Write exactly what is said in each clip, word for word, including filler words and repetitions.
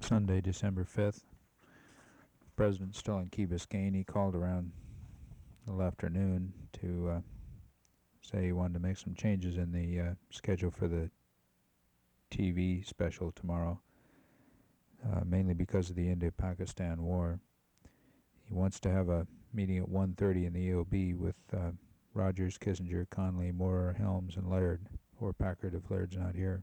Sunday, December fifth. The president's still in Key Biscayne. He called around the afternoon to uh, say he wanted to make some changes in the uh, schedule for the T V special tomorrow, uh, mainly because of the India-Pakistan war. He wants to have a meeting at one thirty in the E O B with uh, Rogers, Kissinger, Conley, Moore, Helms, and Laird, or Packard if Laird's not here.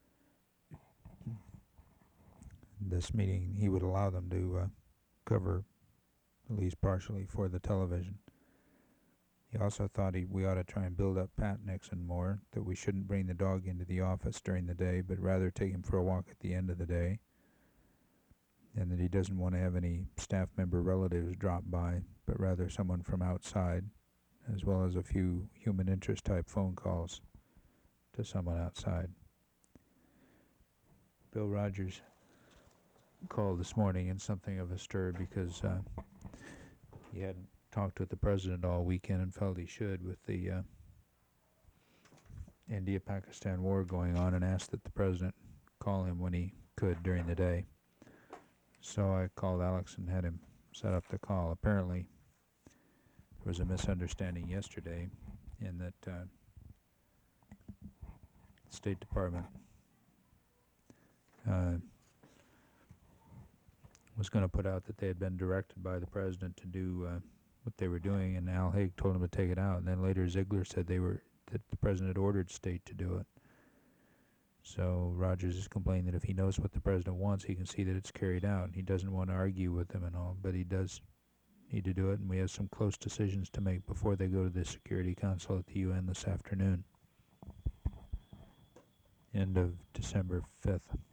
This meeting, he would allow them to uh, cover, at least partially, for the television. He also thought he, we ought to try and build up Pat Nixon more, that we shouldn't bring the dog into the office during the day, but rather take him for a walk at the end of the day, and that he doesn't want to have any staff member relatives drop by, but rather someone from outside, as well as a few human interest type phone calls to someone outside. Bill Rogers called this morning in something of a stir because uh, he hadn't talked with the president all weekend and felt he should with the uh, India-Pakistan war going on, and asked that the president call him when he could during the day. So I called Alex and had him set up the call. Apparently there was a misunderstanding yesterday in that uh, State Department uh, was going to put out that they had been directed by the president to do uh, what they were doing, and Al Haig told him to take it out. And then later Ziegler said they were that the president had ordered State to do it. So Rogers is complaining that if he knows what the president wants, he can see that it's carried out. And he doesn't want to argue with them and all, but he does need to do it, and we have some close decisions to make before they go to the Security Council at the U N this afternoon. End of December fifth.